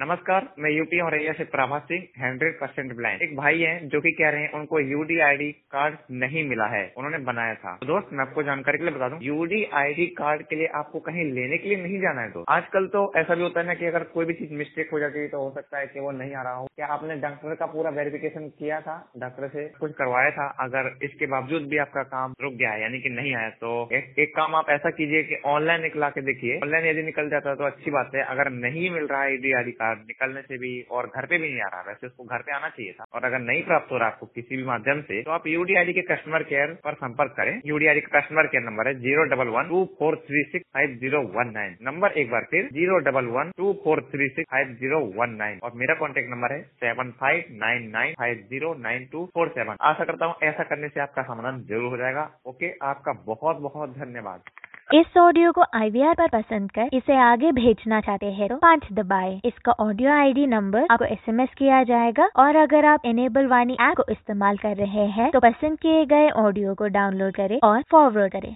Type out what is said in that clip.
नमस्कार, मैं यूपी औरैया से प्रभात सिंह 100% ब्लाइंड। एक भाई हैं जो कि कह रहे हैं उनको यूडीआईडी कार्ड नहीं मिला है, उन्होंने बनाया था। तो दोस्त मैं आपको जानकारी के लिए बता दूं, यूडीआईडी कार्ड के लिए आपको कहीं लेने के लिए नहीं जाना है। तो आजकल तो ऐसा भी होता है ना कि अगर कोई भी चीज मिस्टेक हो जाती है तो हो सकता है कि वो नहीं आ रहा हो। क्या आपने डॉक्टर का पूरा वेरिफिकेशन किया था, डॉक्टर से कुछ करवाया था? अगर इसके बावजूद भी आपका काम रुक गया है यानी कि नहीं आया तो एक काम आप ऐसा कीजिए कि ऑनलाइन निकला के देखिए। ऑनलाइन यदि निकल जाता है तो अच्छी बात है। अगर नहीं मिल रहा है यूडीआईडी कार्ड निकलने से भी और घर पे भी नहीं आ रहा, वैसे उसको घर पे आना चाहिए था, और अगर नहीं प्राप्त हो रहा आपको किसी भी माध्यम से तो आप यूडीआईडी के कस्टमर केयर पर संपर्क करें। यूडीआईडी का कस्टमर केयर नंबर है 01124365019। नंबर एक बार फिर 01124365019 और मेरा कॉन्टेक्ट नंबर है 7599509247। आशा करता हूँ ऐसा करने से आपका समाधान जरूर हो जाएगा। ओके, आपका बहुत बहुत धन्यवाद। इस ऑडियो को IVR पर पसंद कर इसे आगे भेजना चाहते हैं तो 5 दबाएं। इसका ऑडियो ID नंबर आपको SMS किया जाएगा, और अगर आप इनेबल वाणी ऐप को इस्तेमाल कर रहे हैं तो पसंद किए गए ऑडियो को डाउनलोड करें और फॉरवर्ड करें।